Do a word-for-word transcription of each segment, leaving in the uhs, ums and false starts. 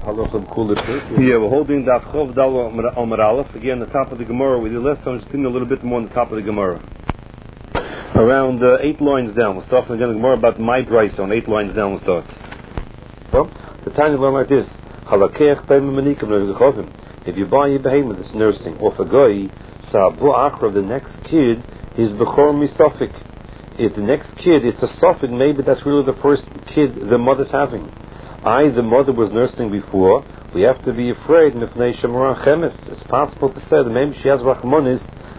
Yeah, we're holding Daf Chov Dal Omer Aleph. Again, the top of the Gemara. We did last time, just continue a little bit more on the top of the Gemara. Around uh, eight lines down. We'll start again the Gemara about my Bryce on eight lines down. We'll start. Well, the time learn like this. If you buy a behemoth that's nursing, or for guy, Sa'abu Akhra, the next kid is Bechor Misafik. If the next kid, it's a suffix, maybe that's really the first kid the mother's having. I, the mother, was nursing before. We have to be afraid. It's possible to say that maybe she has Rachmanis,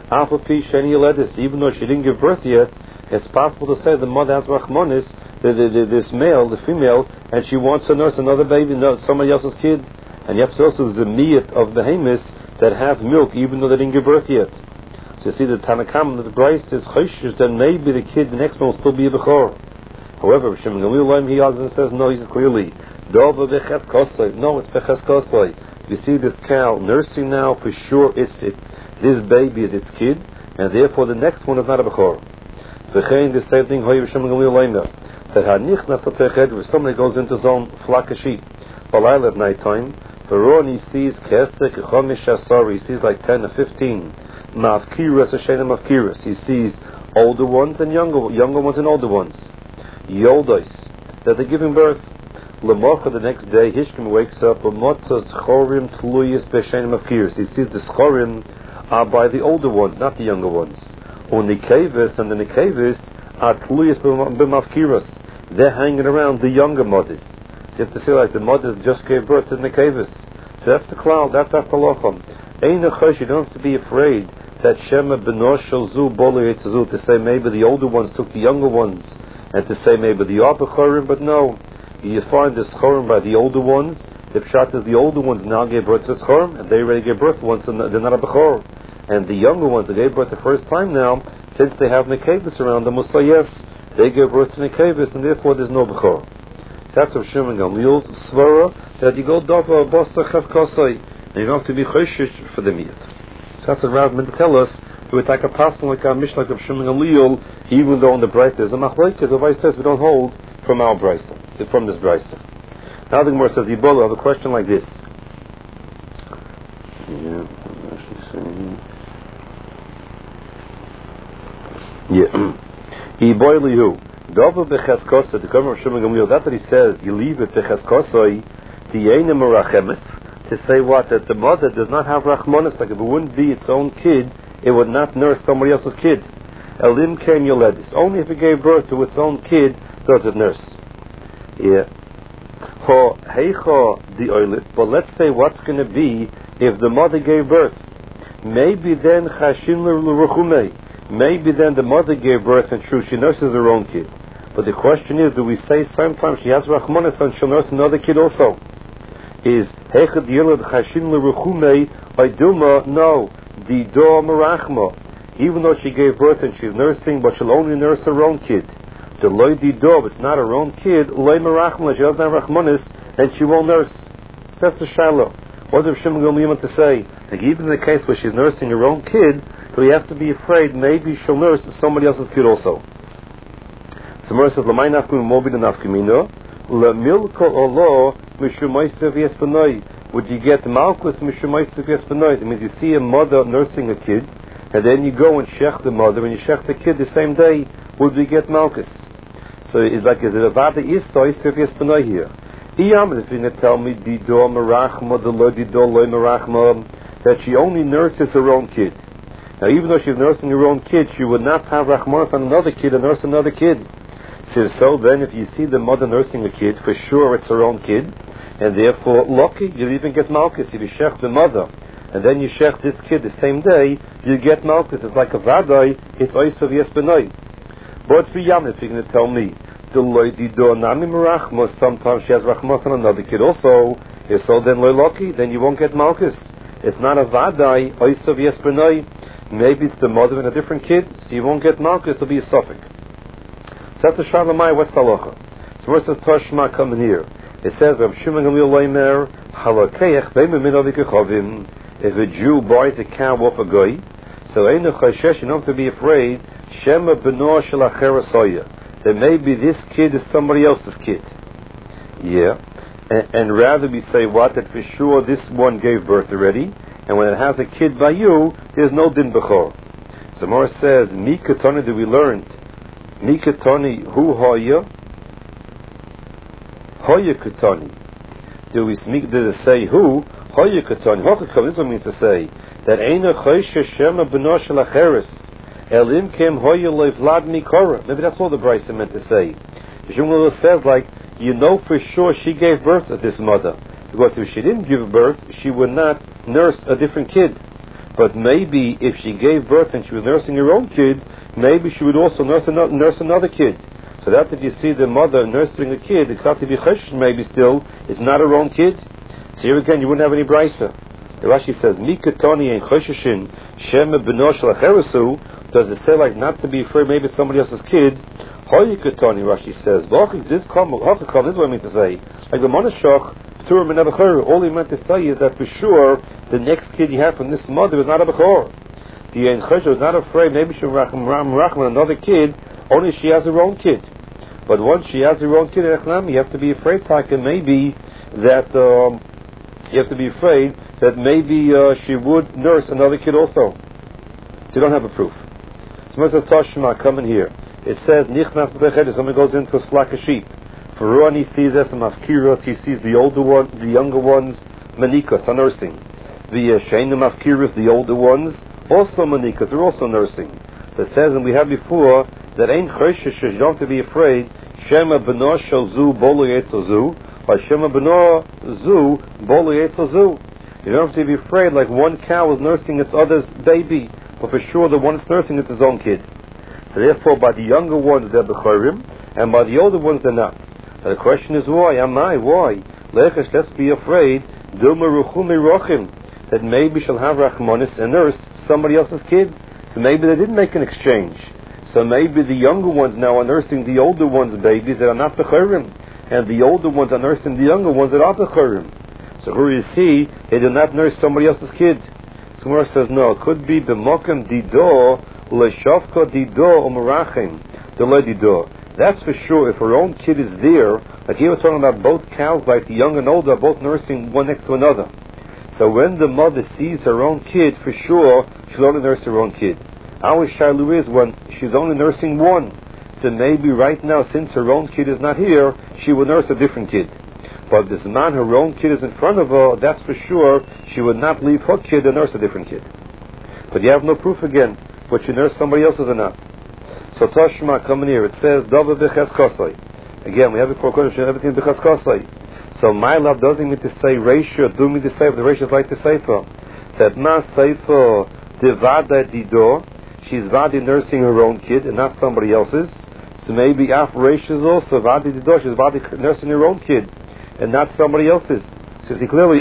even though she didn't give birth yet. It's possible to say the mother has Rachmanis, the, the, the, this male, the female, and she wants to nurse another baby, no, somebody else's kid. And you have to also the miyat of the behemoths that have milk, even though they didn't give birth yet. So you see the Tanakam, the Bryce is chayshish, then maybe the kid, the next one, will still be a Bechor. However, Shimon Gamliel, he argues and says, no, he says clearly, no, it's Beches Kosai. You see this cow nursing now, for sure it's it, this baby is its kid, and therefore the next one is not a Bechor. V'chein, the same thing, Hoyev Shimon Gamliel, that Hanichnas L'Techedr, if somebody goes into his own flock of sheep, Balayla at night time, Veron, he sees Kesek, Chomish Asari, he sees like ten or fifteen, Mavkiras, Hashem Mavkiras, he sees older ones and younger, younger ones and older ones. Yoldos, that they're giving birth. Lamocha, the next day, Hishkim wakes up, Lamotzas Chorim Tluyas Beshenim Mavkiras. He sees the Chorim are by the older ones, not the younger ones. Or Nikevis, and the Nikevis are Tluyas B'Mavkiras. They're hanging around the younger mothers. You have to say like the mothers just gave birth to the Nikevis. So that's the cloud, that's the Halacham. Ein Achosh, you don't have to be afraid that Shema Benoshel Zu Boli Etzazu, to say maybe the older ones took the younger ones, and to say maybe the Abba Chorim, but no. You find the Chorim by the older ones. The Pshat is the older ones now gave birth to Chorim, and they already gave birth once, and they're not a Bechor. And the younger ones that gave birth the first time now, since they have Nekevis around them, Musayef, they gave birth to Nekevis, and therefore there's no Bechor. That's what Shimon Gamliel's Svara, that you go Dava, Bosa, Chav Kosai, and you don't have to be Choshish for the Miyat. So that's what Rav meant to tell us. It would take a passing like a Mishnah of Shimon Gamliel, even though in the Brayta there's a Machlokes, the Vice says we don't hold from our Brayta, from this Brayta. Now the Gemara says, Yibola, I have a question like this. Yeah, yeah. Yibola, Dava Becheskosa, the Gemara of Shimon Gamliel, that's what he says, you leave it Becheskosa, the Yeina Merachemis, to say what? That the mother does not have Rachmanis, like if it wouldn't be its own kid, it would not nurse somebody else's kid. Elim Ken Yoledis. Only if it gave birth to its own kid does it nurse. Yeah. Ho Heicha the Oilit. But let's say what's going to be if the mother gave birth. Maybe then Chashin L'Ruchumei. Maybe then the mother gave birth and true, she nurses her own kid. But the question is, do we say sometimes she has Rachmanis and she'll nurse another kid also? Is Heicha the Oilit Chashin L'Ruchumei Aiduma? No. The do merachma, even though she gave birth and she's nursing, but she'll only nurse her own kid. The loy di do, it's not her own kid. Loy merachma, she doesn't have rachmanis, and she won't nurse. So that's the shiloh. What does Shimon Gamliel to say? Like even in the case where she's nursing her own kid, so we have to be afraid maybe she'll nurse somebody else's kid also. So Mor says, "L'may nafkum mobi the nafkamino, l'milko olo mishumaysev yespanoi." Would you get malchus mishumaysev yespanoi? It means you see a mother nursing a kid, and then you go and shech the mother, and you shech the kid the same day. Would we get malchus? So it's like a vada isa yisef yespanoi here. Iyam, if you're going to tell me dido merachma, the lo dido lo merachma, that she only nurses her own kid. Now, even though she's nursing her own kid, she would not have rachmanas on another kid and nurse another kid. So, so then, if you see the mother nursing a kid, for sure it's her own kid, and therefore, lucky, you'll even get malchus. If you shech the mother, and then you shech this kid the same day, you get malchus. It's like a vadai, it's oisav yesbenoi. But for Yam, if you're going to tell me, sometimes she has rachmas on another kid also, if so, then loy lucky, then you won't get malchus. It's not a vadai, oisav yesbenoi. Maybe it's the mother and a different kid, so you won't get malchus, it'll be a suffix. So that's the Shalamai, what's halacha? So where's the Toshma coming here? It says, Rav Shimon Gamliel Leimer, Halakeach be'memin avikachavim. If a Jew buys a cow off a guy, so einu chashesh, you don't have to be afraid, Shema beno shel acher asoya, that maybe this kid is somebody else's kid. Yeah. and, and rather we say what? That for sure this one gave birth already, and when it has a kid by you, there's no din b'chor. So Mora says, Mi katoni, do we learn? Mi katoni hu hoya? Hoya katoni. Do we speak, does it say who? Hoya katoni. Hoya katoni, this one means to say, that Eina choisha shema b'no shel acheres, elim kem hoya lo vlad mikora. Maybe that's all the Brisa meant to say. Shmuel says, like, you know for sure she gave birth to this mother. Because if she didn't give birth, she would not nurse a different kid. But maybe if she gave birth and she was nursing her own kid, maybe she would also nurse another, nurse another kid. So that if you see the mother nursing a kid, except to be cheshish maybe still, it's not her own kid. So here again, you wouldn't have any brisa. The Rashi says, Mikatoni and cheshishin shema b'no shel acheresu. Does it say like not to be afraid maybe it's somebody else's kid? Hoya katoni, Rashi says. This is what I mean to say. Like the monashach, all he meant to say is that for sure the next kid you have from this mother is not a bechor. The Ein Chesed is not afraid maybe she will rachman another kid, only she has her own kid. But once she has her own kid, you have to be afraid, Taka, maybe that um, you have to be afraid that maybe uh, she would nurse another kid also. So you don't have a proof. So Moshe Tashma coming here. It says Nichnas b'ched. Someone goes into a flock of sheep. For Ruan he sees as a mafkiros, he sees the older one, the younger ones, manikas, are nursing. The Shainim mafkiros, the older ones, also manikas, they're also nursing. So it says, and we have before, that ain't choshesh, you don't have to be afraid, Shema b'no shel zu bolu yetzel zu, or Shema b'no zu bolu yetzel zu. You don't have to be afraid like one cow is nursing its other's baby, but for sure the one that's nursing it's his own kid. So therefore, by the younger ones they're b'chorim, and by the older ones they're not. Now the question is why? Am I? Why? Lechesh, let's be afraid. Dilma ruchum rochim, that maybe she'll have rachmanis and nurse somebody else's kid. So maybe they didn't make an exchange. So maybe the younger ones now are nursing the older ones' babies that are not bechorim, and the older ones are nursing the younger ones that are bechorim. So who is he? They do not nurse somebody else's kid. So Gemara says no. It could be b'mokem dido le'shavka dido u'merachim delo dido. That's for sure. If her own kid is there, like here we're talking about both cows, like the young and old, are both nursing one next to another. So when the mother sees her own kid, for sure, she'll only nurse her own kid. Our shalu is when she's only nursing one. So maybe right now, since her own kid is not here, she will nurse a different kid. But this man, her own kid is in front of her, that's for sure, she would not leave her kid and nurse a different kid. But you have no proof again, but she nursed somebody else's or not. So Tashma coming here, it says Dava b'cheskosai. Again, we have it for Kodesh, everything b'cheskosai. So my love doesn't mean to say ratio, do me the sefer. The ratio is like the sefer. That ma sefer devada dido. She's vadi nursing her own kid and not somebody else's. So maybe af ratio is also vadi dido. She's vadi nursing her own kid and not somebody else's. So see clearly,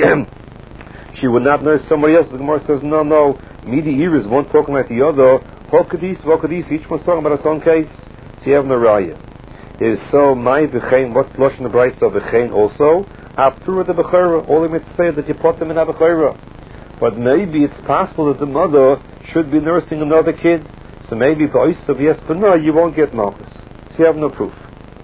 she would not nurse somebody else's. The Gemara says no, no. Midi iris, one talking like the other. Hokadis, Vokadis, each one's talking about its own case. So you have no raya. It is so, my v'chein, what's Lashon the Brisa of v'chein also? After the b'chora, all the mitzvah that you put them in a b'chora. But maybe it's possible that the mother should be nursing another kid. So maybe b'oisav yes, but no, you won't get malchus. So you have no proof.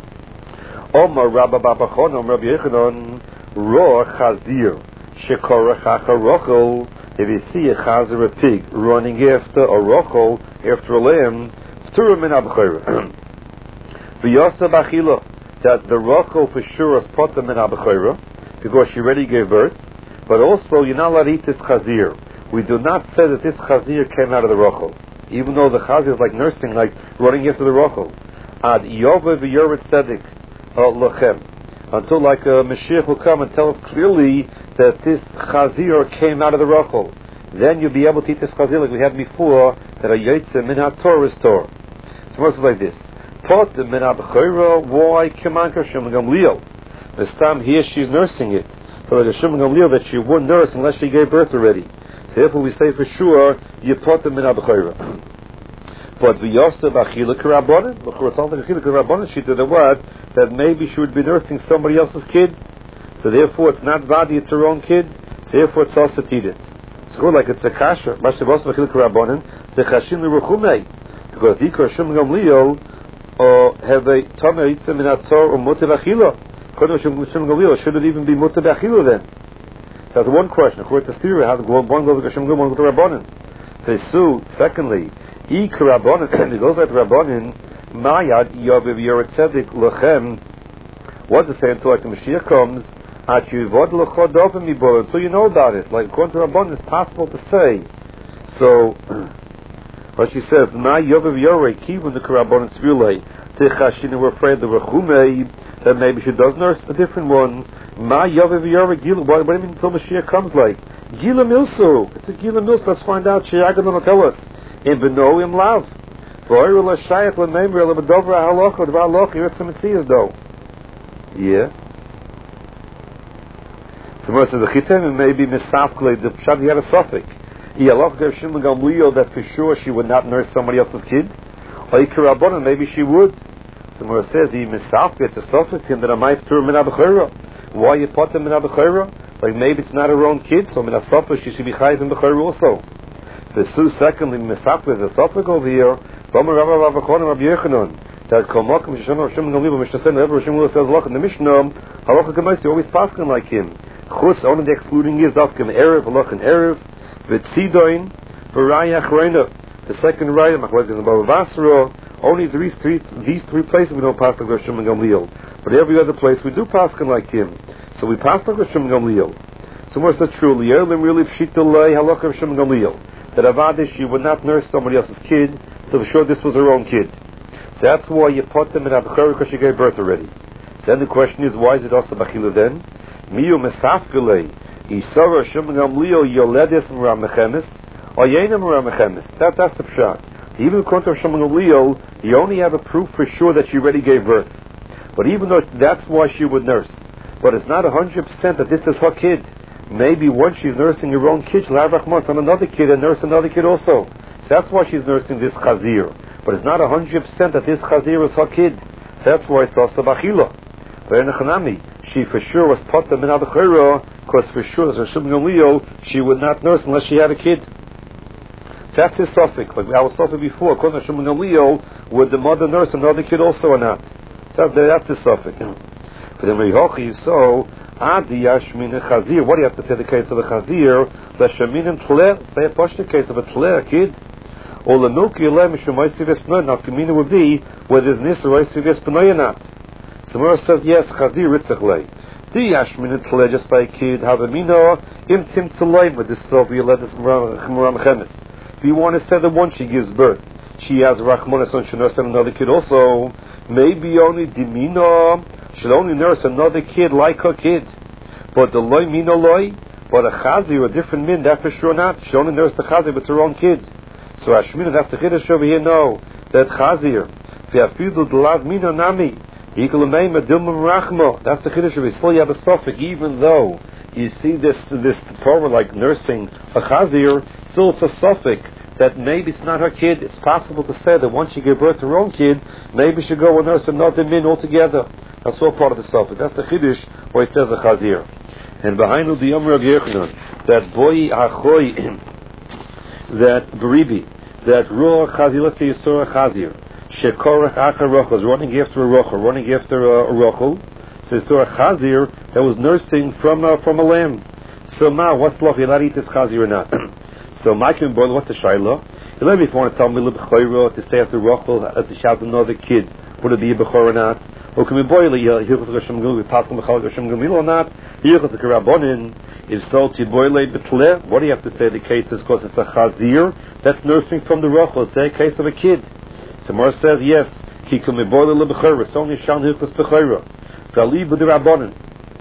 Omar Rabba Babachon, Omar Rabbi Yechanan, Roh Chazir, Shekora Chacha Rochel. If you see a chazer, a pig, running after a rochel, after a lamb, P'turim min ha-b'chora. V'yosa b'achila, that the rochel for sure is potem min ha-b'chora, because she already gave birth, but also you're not allowed to eat this chazir. We do not say that this chazir came out of the rochel, even though the chazir is like nursing, like running after the rochel. Ad yova v'yoret tzedek lochem, until like a Mashiach will come and tell us clearly that this chazir came out of the rochel. Then you'll be able to eat this chazir like we had before, that a yotze min ha-tor is tor. So it's like this. Pot min ha-b'chora, why kemanka Shem Gamliel? This time here she's nursing it. So like a Shem Gamliel that she wouldn't nurse unless she gave birth already. So therefore we say for sure, you pot min ha-b'chora. But v'yosa b'achila k'rabbanan, b'chora tzal b'achila k'rabbanan, she did a word that maybe she would be nursing somebody else's kid. So therefore it's not vadi, it's her own kid. So therefore it's also tidit. So like it's a kasha. Mashavos v'achil k'rabbanan. The chashin l'ruchumei. Because dikar shum gamliel have a tamer itzah min hator or motiv achila. according to Shimon Gamliel, should it even be mutter b'achilu then? So that's one question. According to theory, how one goes to Shimon Gamliel, one goes to Rabbanan. So, so secondly, ik Rabbanan, it goes like Rabbanan, mayad yaviv yoret tzedek lechem. What does it say until like the Mashiach comes? At yivod lechodov mibor, until you know about it. Like according to Rabbanan, it's possible to say. So, what she says, ma yaviv yorei kivun the Rabbanan tzvilei techashinu. We're afraid the rechumei that maybe she does nurse a different one. Ma yaviv yorei gila. What do you mean until Mashiach comes? Like gila milsu. It's a gila milsu. Let's find out. Sheyagan will tell us. In beno im lav. V'oiru l'shayach l'meimri l'bedovra halacha d'var halacha yirat samitzias though. Yeah. So most of the chitem may be misafkle. The pshat he had a suffix. Yalach der Shimon Gamliel that for sure she would not nurse somebody else's kid. Or Ikarabonon, maybe she would. So Mora says he misafkle. It's a suffix him that I might throw min abechera. Why you put them min abechera? Like maybe it's not her own kid, so min asafle she should be chayiv in bechera also. The Su secondly misafkle is a suffix over here. V'amar Rav Rav Acharon Rabbi Yechanan. That Komakim Shishon Shimon Gamliel Mishtasen whenever Shimon says look in the Mishnah halacha gemaisi always paskin like him. Chus only the excluding is afkim erev halacha and erev v'tzidoin v'raya achreina. The second raya machlekes in Bava Basra only these three these three places we don't pass like Rav Shimon Gamliel, but every other place we do paskin like him. So we pass like Rav Shimon Gamliel. So what's that true? Liyerlim really pshitulei halacha Rav Shimon Gamliel that avadish she would not nurse somebody else's kid, so for sure this was her own kid. That's why you put them in Abchara because she gave birth already. Then the question is, why is it also Bachila then? Miyu Mesafkele, Isara Shimon Gamliel Yoledis Muramechemis, or Yena Muramechemis. That, that's the pshat. Even according to Shimon Gamliel, you only have a proof for sure that she already gave birth. But even though that's why she would nurse. But it's not one hundred percent that this is her kid. Maybe once she's nursing her own kid, she'll have Rachman on another kid and nurse another kid also. So that's why she's nursing this Chazir. But it's not one hundred percent that this Chazir is her kid. So that's why it's also Bachila. She for sure was Potter min Abchara, because for sure, as Rav Shimon Gamliel, she would not nurse unless she had a kid. So that's his suffix. Like our suffix before, according to Shimon Gamliel, would the mother nurse another kid also or not? So that's his suffix. But then Rehochi, so, Adi Yashmin Chazir, what do you have to say the case of a Chazir? The Shamin and Tle, say a Pashta case of a Tle, a kid. Or the Nuki Elem Shumaisi Vespnoy, now Kamina would be where there's Nisa Raisi Vespnoy or not. Samara says, yes, Chazir Ritzachle. Di Yashmin Tle, just by a kid, have a Mino, Im Tim Tleim, with this Sophia, let us Chmuram Chemis. If you want to say the one she gives birth, she has Rachmanis on, she nurses another kid also. Maybe only Dimino, she'll only nurse another kid like her kid. But the Loi Mino Loi, but a Chazir, a different min, that for sure not. She only nurses the Chazir, but it's her own kid. So Ashmina, that's the Chiddush over here, no. That Chazir, V'afidu D'lav Mino Nami, Yikalameima Dilmam Rachmo, that's the Chiddush over here. Still you have a suffix, even though you see this, this program like nursing a Chazir, still it's a suffix that maybe it's not her kid. It's possible to say that once she gave birth to her own kid, maybe she go and nurse another min altogether. That's all part of the suffix. That's the Chiddush where it says a Chazir. And behind the Yom Rav Yechanan, that boy Achoy, that Beribi, that Ruach Chazir, let's say Yisura Chazir, Shekorach Achar Rochel, is running after a Rochel, running after a Rochel, so Yisura Chazir, that was nursing from uh, from a lamb. So ma, what's the law? You're allowed to eat this Chazir or not? So my can boil, what's the Shaila? You let me if you want to tell me L'Bechorah, to say after Rochel, uh, to shout another kid, would it be a Bechor or not? Or can we boil it? Hilchos Hashem Gimel, we pass on Bechor Hashem Gimel or not? Hilchos Karabonin, if so, to boil it betle, what do you have to say? The case is because it's a Chazir that's nursing from the Rochel. Say a case of a kid. So Mor says yes. He can be boiled L'Bechorah. It's only Shan Hilchos Bechorah. Galib B'Dirabonin.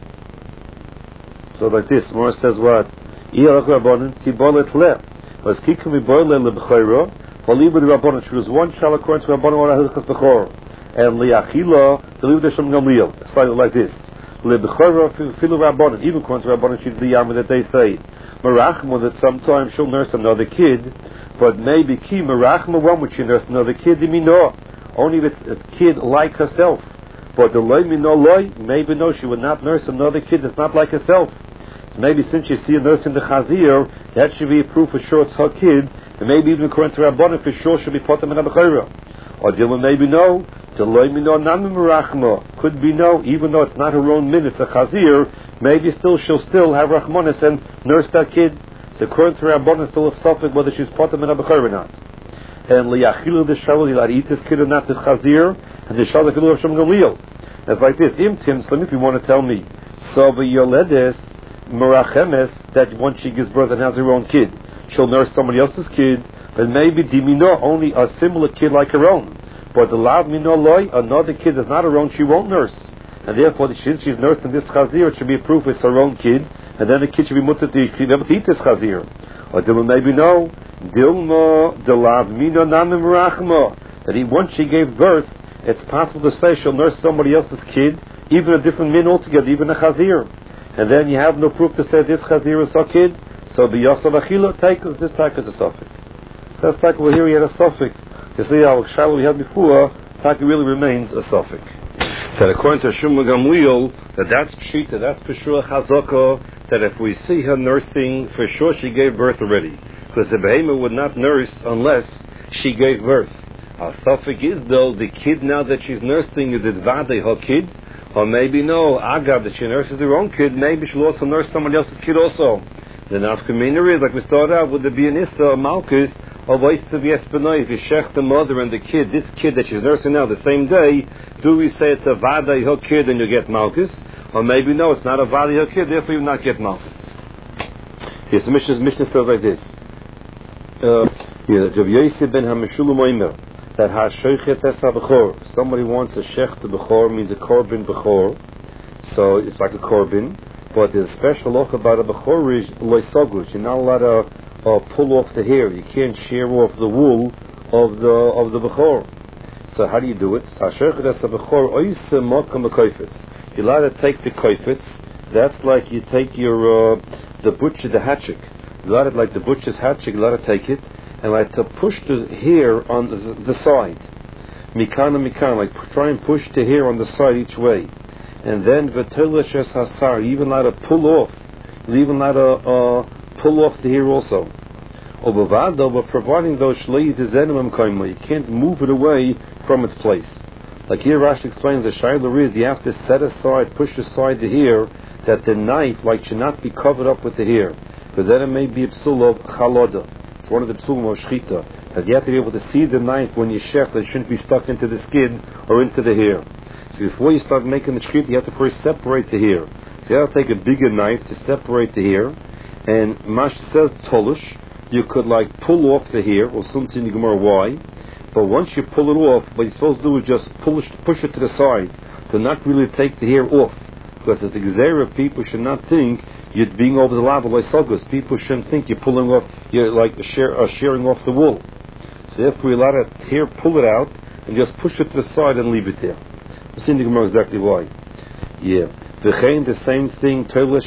So like this, Mor says what? Iyarach Rabbonin, Ti boil it le. Was Ki can be boiled L'Bechorah. Galib B'Dirabonin. She was one child according to Rabbonin or Hilchos Bechorah. And liachila to leave the Shem Gamliel. Slightly like this. Lebechora filu rabbanon. Even according to rabbanon, she's the yama that they say. Merachma that sometimes she'll nurse another kid, but maybe ki merachma one would she nurse another kid. Dimino only if it's a kid like herself. But the loy mino loy maybe no, she would not nurse another kid that's not like herself. Maybe since you see a nurse in the chazir, that should be a proof for sure it's her kid. And maybe even according to rabbanon, for sure she'll be put them in a bechora. Or Dilma maybe no. Could be no, even though it's not her own min, it's a chazir, maybe still she'll still have rachmanis and nurse that kid. So according to Rabbanan, still a suffix whether she's potem in a bechor or not. And liyachilu the shaul, you'll eat this kid or not, this chazir, and the shaul the of Shem Gamliel. It's like this. Im Tim, so if you want to tell me, so yoledes merachemes, that once she gives birth and has her own kid, she'll nurse somebody else's kid, but maybe dimino, only a similar kid like her own. But the lav mino loy, another kid that's not her own, she won't nurse. And therefore, since she's nursing this chazir, it should be a proof it's her own kid, and then the kid should be mutter to eat this chazir. Or Dilma maybe no. Dilma, the lav mino nanim rachma, that he, once she gave birth, it's possible to say she'll nurse somebody else's kid, even a different min altogether, even a chazir. And then you have no proof to say this chazir is her kid, so b'yasav achila, take this take as a suffix. That's like over here we had a suffix. You see how shallow we had before, Taki really remains a suffix. That according to Shmuel Gamliel, that that's pshita, that's peshua chazaka, that if we see her nursing, for sure she gave birth already. Because the behemoth would not nurse unless she gave birth. Our suffix is though, the kid now that she's nursing, is it vade her kid? Or maybe no, agav, that she nurses her own kid, maybe she'll also nurse somebody else's kid also. The nafkamina is, like we started out, would there be an issa or malchus, or voice to the espanoy, if you shech the mother and the kid, this kid that she's nursing now the same day, do we say it's a vada her kid and you get malchus? Or maybe no, it's not a vada her kid, therefore you not get malchus. Yes, the Mishnah, Mishnah says like this. Uh, yeah, Rav Yosef ben HaMeshulam Omer, that ha-shoichet es ha-bechor, somebody wants a shech to bechor, means a korban bechor, so it's like a korban, but there's a special look about a bechor is loisagush, you're not allowed to or pull off the hair. You can't shear off the wool of the of the bechor. So how do you do it? You're allowed to take the koifetz. That's like you take your uh, the butcher the hatchet. You're allowed to, like the butcher's hatchet. You're allowed to take it and like to push the hair on the, the side. Mikana mikana, like try and push the hair on the side each way. And then v'tolashes hasar. You even allowed to pull off. You even allowed to uh, pull off the hair also. But providing those shleis is enema, you can't move it away from its place. Like here Rashi explains the shayla is you have to set aside, push aside the hair, that the knife like should not be covered up with the hair, because then it may be a psul of chaloda. It's one of the psulim of shchita, that you have to be able to see the knife when you shech, that it shouldn't be stuck into the skin or into the hair. So before you start making the shchita, you have to first separate the hair. So you have to take a bigger knife to separate the hair. And Mash says tolush, you could like pull off the hair, or some in the Gemara why, but once you pull it off, what you're supposed to do is just push, push it to the side, to not really take the hair off, because as the gezerah, people should not think you're being over the lava like sogos. People shouldn't think you're pulling off, you're like a shear, uh, shearing off the wool. So if we allow that hair, pull it out, and just push it to the side and leave it there. We'll see in the Gemara exactly why. Yeah. The same thing,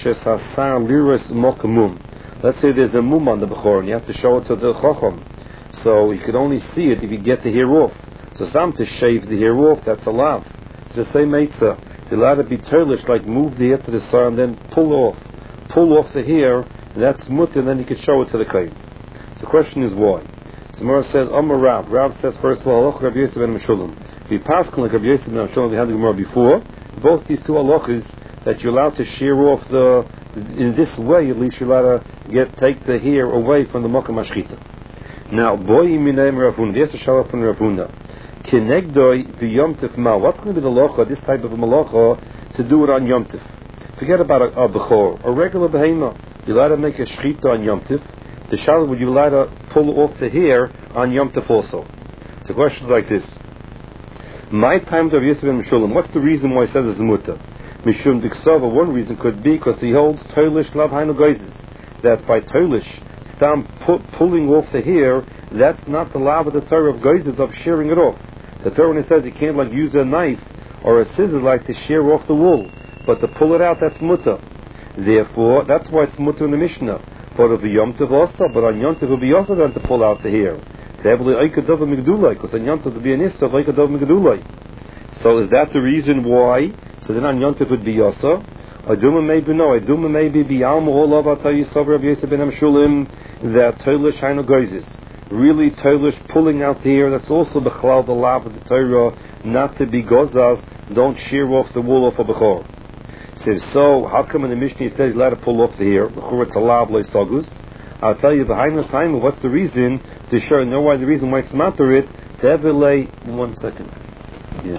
let's say there's a mum on the bechor and you have to show it to the chacham, so you could only see it if you get the hair off. So some to shave the hair off, that's allowed. It's the same eitzah. You're allowed to be turlish, like move the hair to the side and then pull off. Pull off the hair, and that's mutter, and then you can show it to the kohen. So the question is why? So Gemara says, Amar Rav. Rav says, first of all, Rav Yosef ben Meshulam. We passed like Rav Yosef ben Meshulam, we had the Gemara before. Both these two halachas, that you're allowed to shear off the, in this way at least you're allowed to get, take the hair away from the Mokkah Mashchita. Now, boy iminayim Ravuna, there's a shalach from Ravuna. Kinegdoi the Yom Tif ma. What's going to be the locha, this type of a malacha, to do it on Yom Tif? Forget about a, a bechor, a regular behema. You're allowed to make a shchita on Yom Tif. The shalach, would you allowed to pull off the hair on Yom Tif also? So questions like this. My time to Rav Yosef ben Meshulam, what's the reason why he says it's mutter? Mishum Diksava, one reason could be because he holds Toilish Lav Hainu Geizes, that by Toilish, stam pu- pulling off the hair, that's not the lav of the Torah of Geizes of shearing it off. The Torah when it says you can't like use a knife or a scissors like to shear off the wool, but to pull it out, that's mutter. Therefore, that's why it's mutter in the Mishnah. But it'll be Yom Tov also, but on Yom Tov it'll be also done to pull out the hair. Because on Yom Tov it'll be an issa of Eikadov Migdulai. So is that the reason why? So then on Yom Tov would be Yasa. Aduma maybe no. Aduma maybe be Alma all of Atayi Sabra of Yosef ben Meshulam that Toilish Hainu Geizes. really Toilish pulling out the hair. That's also Bechlal the lav of the Torah, not to be gozaz. Don't shear off the wool off a Bechor. So, so how come in the Mishnah it says let it pull off the hair? Bechor it's a lav loy sagus. I'll tell you behind the time what's the reason to show know why the reason why it's matter it to ever lay one second. Yeah.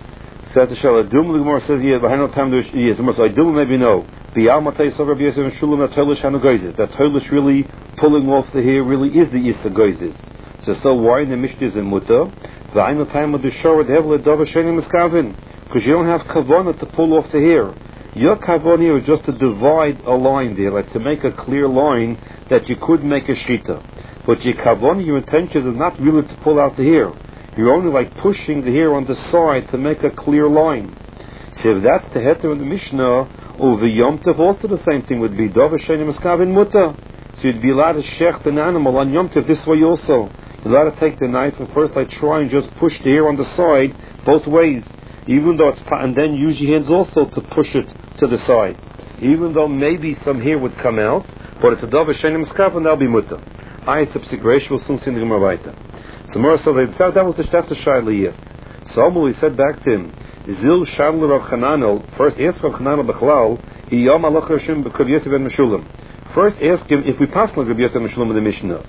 So to show the Gemara says yeah behind the time there's yes so I do maybe know. Biyal Matay so Rabbi Yosef and Shulam that Toilish Hanu Goizes. That Toilish really pulling off the hair really is the Issa Goizes. So so why in the Mishnah is in Mutter? Behind the time of the Shor the Hevel Dava Shenim is Kavin. Because you don't have Kavana to pull off the hair. Your Kavana here is just to divide a line there, like to make a clear line that you could make a Shita. But your Kavana, your intention is not really to pull out the hair. You're only like pushing the hair on the side to make a clear line. So if that's the heter in the Mishnah, over Yom Tov also the same thing would be Dava Shenim Eskavin Mutter. So you'd be allowed to shecht an animal on Yom Tov this way also. You're allowed to take the knife and first like try and just push the hair on the side both ways. Even though it's and then use your hands also to push it to the side. Even though maybe some hair would come out, but it's a Dava Shenim Eskavin, that'll be Mutter. I it's a psikresh, we'll soon see in the Gemara weiter. So Mora said that was the that's the Shaila yet. So Amul he said back to him, Zil Shavler of Chananel, first ask Rav Chananel Bechlal, Iyam Allah Hashem B'Kav Yosef ben Meshulam. First ask him if we pass on Kav Yosef ben Meshulam in the Mishnah.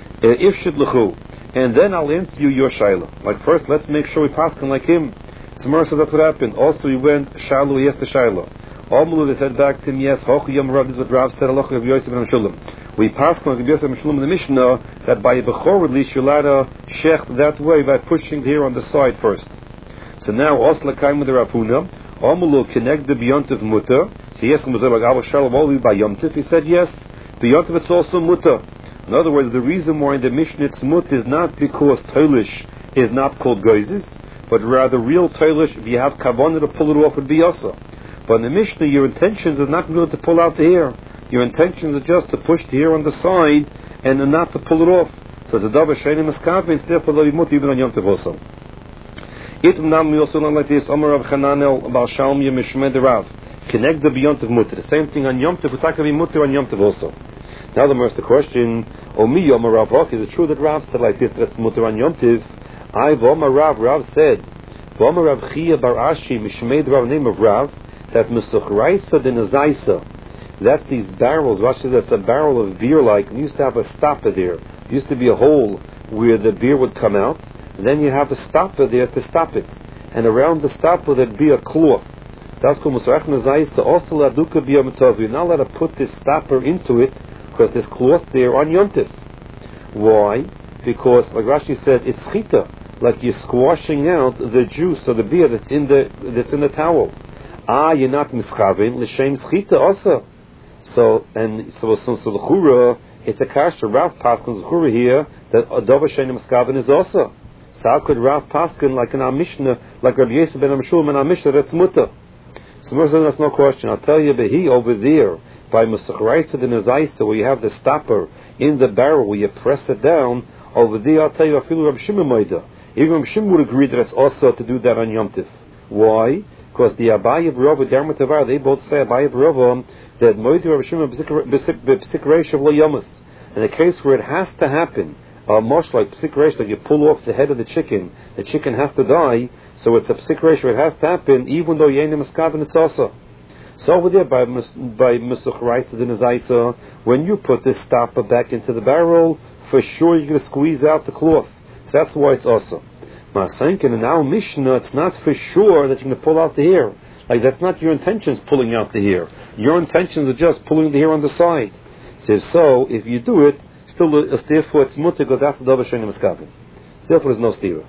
If Shidluchu, and then I'll answer you your Shaila. Like first, let's make sure we pass on like him. So Mora said that's what happened. Also he went Shalu, he asked the Shaila. Amul they said back to him, yes, Hoch Yom Rav, this is what Rav said, Allah Kav Yosef ben Meshulam. We pass on Kav Yosef ben Meshulam in the Mishnah that by a Bechor at least you're allowed to shecht that way by pushing the hair on the side first. So now, Osla Kaim with the Rapuna, Amulu connect the B'yontiv Mutter. So yes, like Abba Shalom, only by Yontiv. He said yes, B'yontiv it's also Mutter. In other words, the reason why in the Mishnah it's Mutter is not because Toilish is not called Goizes, but rather real Toilish, if you have Kavanah to pull it off, would be also. But in the Mishnah, your intentions are not really to pull out the hair. Your intentions are just to push the hair on the side and not to pull it off. So it's a Dava Shenim Eskavin, it's therefore Lo Mutter even on Yontiv also. It nam we also learn like this. Amar Rav Chananel Baal Shalom Yemishmed Rav. Connect the B'yontiv Mutter. The same thing on Yom Tov. We talk about Mutter on Yom Tov also. Now the first question: Omi Amar Rav Rock. Is it true that Rav said like this? That's Mutter on Yom Tov. I V'Amar Rav. Rav said V'Amar Rav Chia Bar Ashi Mishmed Rav name of Rav that Mesuchraisa Denazaisa. That's these barrels. Rashi says that's a barrel of beer like. It used to have a stopper there. It used to be a hole where the beer would come out. And then you have a stopper there to stop it. And around the stopper there'd be a cloth. You're not allowed to put this stopper into it because there's cloth there on Yom Tov. Why? Because, like Rashi says, it's chita, like you're squashing out the juice or the beer that's in the that's in the towel. Ah, you're not mischavin l'shem chita also. So and so so so the chura, it's a kasher. Rav Paskin's chura here that Dava Shenim Eskavin is also. So how could Rav Paskin, like in our Mishnah, like Rabbi Yosef ben Meshulam in our Mishnah, that's Mutter? So that's no question. I'll tell you, but he over there, by Mesachraisa the Nezaisa, where you have the stopper in the barrel, where you press it down, over there, I'll tell you, I feel Rabbi Shimon Moida. Even Rabbi Shimon would agree that it's also to do that on Yom Tov. Why? Because the Abaye B'Rova, Dermot Tavar, they both say Abaye B'Rova, that Moida Rabbi Shimon B'Sikreish of Layamas. In a case where it has to happen, Uh, much like psik reish, like you pull off the head of the chicken, the chicken has to die, so it's a psik reish where it has to happen, even though yenim eskavin it's also. So over there, by by Mesuch Reisa the Nezaisa, when you put this stopper back into the barrel, for sure you're going to squeeze out the cloth. So that's why it's also. Masankin in our Mishnah, it's not for sure that you're going to pull out the hair. Like that's not your intentions pulling out the hair. Your intentions are just pulling the hair on the side. So, so if you do it, still, therefore it's mutter because that's the Dava Shenim Eskavin. Therefore there's no stira.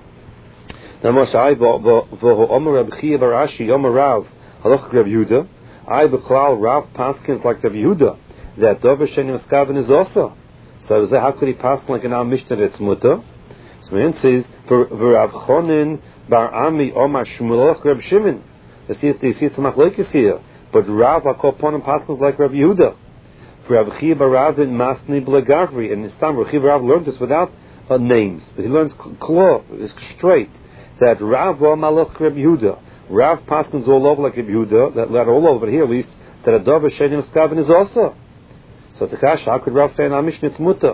Now, Moshe, I v'ho Omer Reb Chia Bar Ashi Omer Rav Halach Reb Yehuda. I b'klal Rav Paskins like Reb Yehuda that Dava Shenim Eskavin is also. So how could he pass like in our Mishnah that's mutter? So it says v'Rav Chonin Bar Ami Omer Shmuel Reb Shimon. You see, you see it's a machlokes here, but Rav Akopon and Paskins like Reb Yehuda. For Rav Chia Bar Rav in Masni Blagavri, and this time Rav Chia Bar Rav learned this without uh, names, but he learns claw, it's straight. That Rav Malach Reb Yehuda, Rav Paskins all over like Reb Yehuda, that letter all over, but here at least that a Dava Shenim Eskavin is also. So it's a kasha. How could Rav say in our Mishnah it's mutter?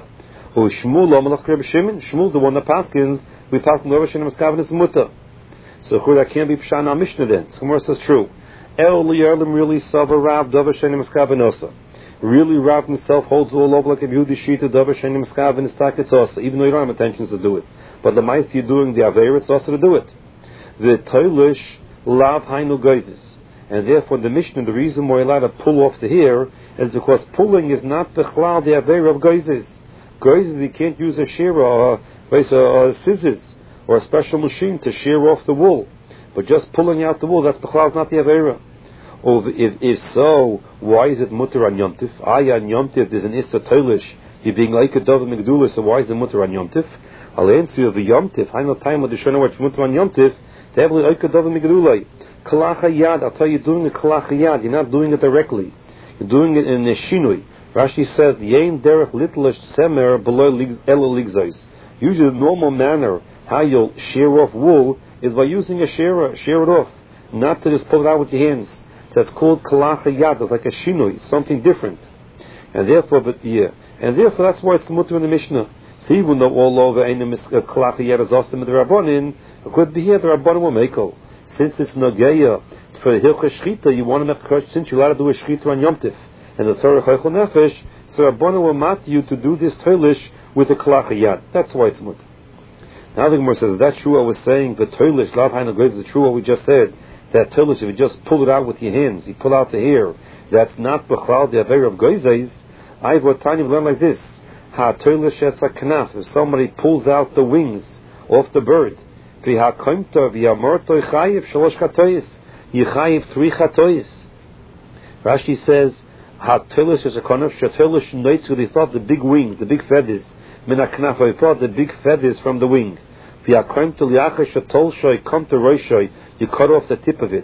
Or Shmuel Amalach Reb Shimon. Shmuel, the one that paskins, we pass Dover Shenim Miskaven is mutter. So that can't be Pshan on Mishnah then. So Gemara says true. El Liyarlim really Sava Rav Dover Shenim Miskaven Osa. Really Rav himself holds all over like a Yehudi Shita Dover Shenim Miskaven is Taketz Osa, even though you don't have intentions to do it. But the mice you're doing the Aveir, it's also to do it. The Toilish Lav Hainu Geizes. And therefore the Mishnah, the reason why you're allowed to pull off the hair is because pulling is not the Chlal, the Aveir of Geizes. Geizes, you can't use a shear or, or, or scissors or a special machine to shear off the wool. But just pulling out the wool, that's the Chlal, not the Aveira. Or if, if so, why is it mutter on Yom Tif? Ay on Yom Tif, there's an Issa Toilish. You're being like a Dov Migdula, so why is it mutter on Yom Tif? I'll answer you the Yom Tif. I know time of the Shana what's mutter on Yom Tif. To have like a Dov Migdula. Kalach Yad, I'll tell you, you're doing a Kalach Yad. You're not doing it directly. You're doing it in a Shinui. Rashi says, Yein Derech Litlish Semer below Elo Ligzois. Usually the normal manner how you'll shear off wool is by using a shearer, shear it off. Not to just pull it out with your hands. That's called kalach yad. It's like a shinui, something different, and therefore, but yeah, and therefore that's why it's mutter in the Mishnah. So even though all over any kalach yad is awesome in the Rabbanin, it could be here the Rabbanin will make it. Since it's nageya for the hilchah shchita, you want to make a since you're allowed to do a shchita on Yom Tif and the sorach chaychol nefesh, so Rabbanin will mat you to do this toilish with a kalach yad. That's why it's mutter. Now the Gemara says that's true. I was saying the toilish lav hainu goes is true. What we just said. That toilish, if you just pull it out with your hands, you pull out the hair, that's not b'chal the aver of goizes. I've what time you've learned like this. Ha toilish es haknaf. If somebody pulls out the wings off the bird, v'ha koimta v'yamorto chayiv shalosh chatois, yichayiv three chatois. Rashi says ha toilish es haknaf. Shatoilish noitzu. They thought the big wings, the big feathers. Min haknaf. They thought the big feathers from the wing. V'ha koimta liacha shatol shoy kom to roishoy. You cut off the tip of it.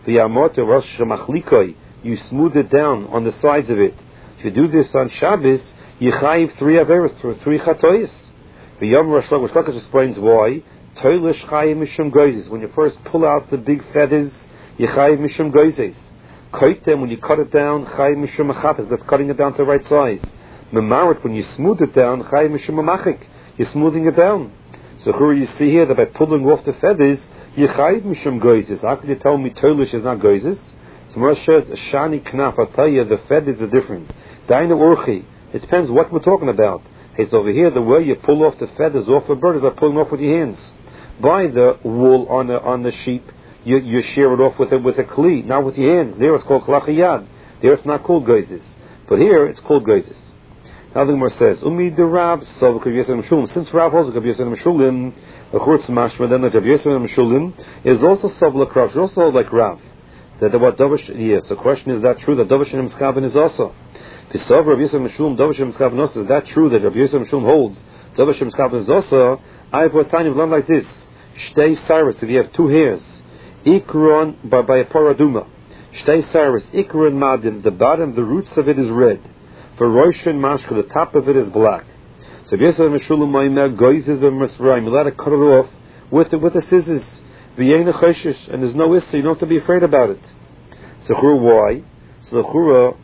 You smooth it down on the sides of it. If you do this on Shabbos, you chayiv three averos, three chatois. The Yom Rosh Hashanah explains why. Toilish chayiv mishum goizes. When you first pull out the big feathers, you chayiv mishum goizes. Koitem, when you cut it down, chayiv mishum achatas. That's cutting it down to the right size. Memarit, when you smooth it down, chayiv mishum amachik. You're smoothing it down. So here you see here that by pulling off the feathers, Yechayiv mishum goizes. How could you tell me toilish is not goizes? So Moshe says shani knaf. I'll tell you the feathers are different. Daina urchi. It depends what we're talking about. Hey, so over here the way you pull off the feathers off a bird is by pulling off with your hands. By the wool on the on the sheep, you you shear it off with a with a kli, not with your hands. There it's called klachiyad. There it's not called goizes, but here it's called goizes. Now the Gemara says umi de Rab so Shulim. Since Rab also Shulim. The Churtz Mashma, then the Rav Yosef and Meshulim is also Savla Krav, also like Rav. That what Dovish, yes, the question is that true that Dovish and Miskaven is also. The Sav Rav Yosef and Meshulim, Dovish and Miskaven also, is that true that Rav Yosef and Meshulim holds Dovish and Miskaven is also. I have what time you've learned like this. Shtei Cyrus, if you have two hairs, Ikron by, by a paraduma. Shtei Cyrus, Ikron Madim, the bottom, the roots of it is red. For Roshan Mashka, the top of it is black. So if Yosef Meshulam Maimer goizes b'Misraim, you let it cut it off with the, with the scissors. V'yein choshish, and there's no issa. You don't have to be afraid about it. So chura, why? So chura.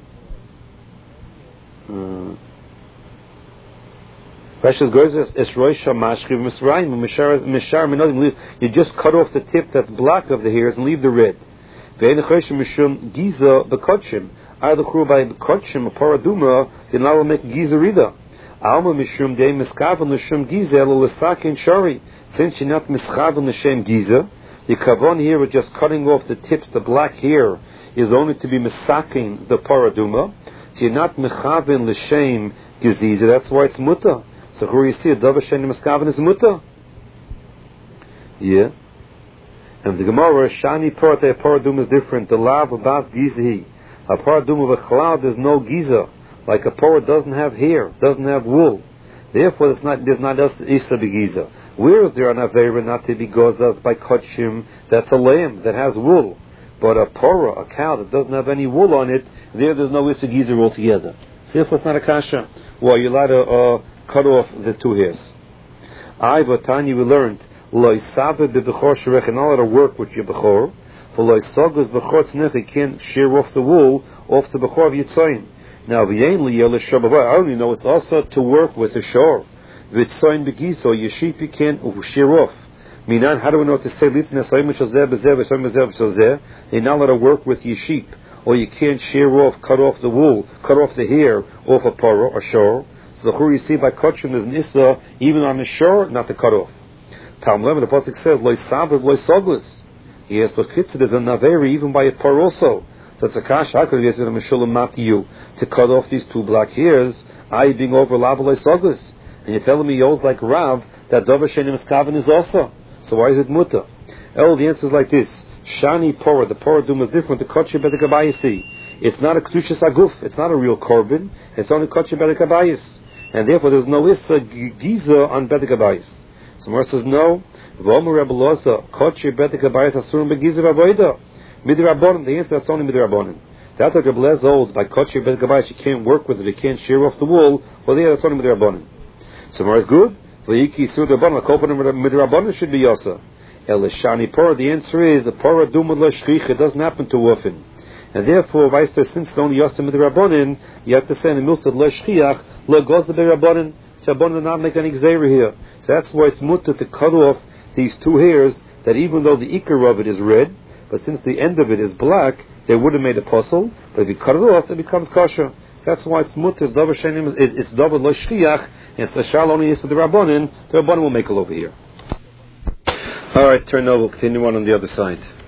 Rashis goizes es roisha mashki b'Misraim mishar mishar minodim. You just cut off the tip that's black of the hairs and leave the red. V'yein choshish mishum giza b'kodshim. Either chura by b'kodshim a paraduma, then I will make giza rida. Alma mishum de miskaven l'shem giza elo l'sakin shari. Since you're not miskaven l'shem giza, the kavon here with just cutting off the tips, the black hair, is only to be misakin the paraduma. So you're not miskaven l'shem giza. That's why it's muta. So here you see a davar shein miskaven is muta. Yeah. And the Gemara shani parate paraduma is different. The lav about gizahi. A paraduma of a cloud there's no giza. Like a porah doesn't have hair, doesn't have wool. Therefore, it's not, there's not isa begiza. Where is there an avera not to be gozas by kotshim? That's a lamb that has wool. But a porah, a cow that doesn't have any wool on it, there there's no isa giza altogether. Therefore, it's not a kasha. Well, you're allowed to uh, cut off the two hairs. I, Vatani, we learned, lo isabe b'bechor sherech, and not allowed to work with your bechor. For lo isagas bechor tznech, you can't shear off the wool off the bechor of Yitzayim. Now, I only know it's also to work with a shore. V'tzoin begiso, your sheep you can't shear off. Minan, how do we know to say litna soim shazeh bezeh v'soim bezeh v'shazeh? You're not allowed to work with your sheep, or you can't shear off, cut off the wool, cut off the hair off a paro or shor. So the chur you see by kachim is an issa even on the shor not to cut off. Talmud eleven, the pasuk says loy sabav loy soglis. Yes, but kitzur is a naveri even by a paro also. So it's a kash. How could it be a mishulam not to you to cut off these two black hairs? I being over lav loy soglis, and you're telling me yours like Rav that davar shenim skaven is also. So why is it muta? Oh, the answer is like this. Shani Porah, the Porah Dum is different to Kotche Bedekabayasi. It's not a Kedushas Aguf, it's not a real Korban, it's only Kotche Bedekabayas. And therefore there's no Issa Giza on Bedekabayas. So Mar says no. V'omer Rebbe Loza, Kotche Bedekabayas Asurim Begiza Vavoida. Midrabanan, the answer is only Midrabanan. That's what Rebbe Loza holds, by Kotche Bedekabayas you can't work with it, you can't shear off the wool, well there that's only Midrabanan. So Mar is good. V'yiki Sudrabanan, a Kopan Midrabanan should be Yosa. Elishani Porah, the answer is a Porah Dumad Lashchich, it doesn't happen too often. And therefore, vice versa, since it's only Yosim with the Rabbanin, you have to say in the Milsad Lashchiach, Lo Goza Be Rabbanin, so Rabbanin did not make any Gzeira here. So that's why it's mutter to cut off these two hairs, that even though the Ikar of it is red, but since the end of it is black, they would have made a puzzle, but if you cut it off, it becomes kosher. So that's why it's mutter, it's Davar Shenim, it's Davar Lashchiach, and it's a Shal only is to the Rabbanin, the Rabbanin will make it over here. All right, turn over. Continue on on the other side.